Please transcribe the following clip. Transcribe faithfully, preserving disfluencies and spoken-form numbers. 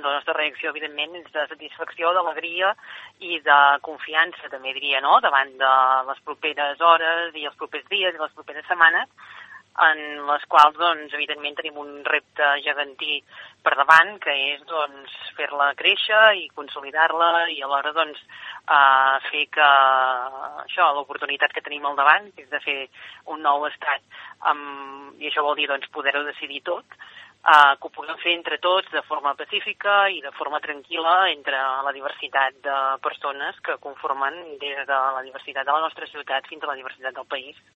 doncs la nostra reacció, evidentment, és de satisfacció, d'alegria i de confiança, també diria, no?, davant de les properes hores i els propers dies i les properes setmanes, en les quals, doncs, evidentment, tenim un repte gegantí per davant, que és, doncs, fer-la créixer i consolidar-la i alhora, doncs, eh, fer que això, l'oportunitat que tenim al davant, que és de fer un nou estat, um, i això vol dir, doncs, poder-ho decidir tot, eh, que ho puguem fer entre tots de forma pacífica i de forma tranquil·la entre la diversitat de persones que conformen des de la diversitat de la nostra ciutat fins a la diversitat del país.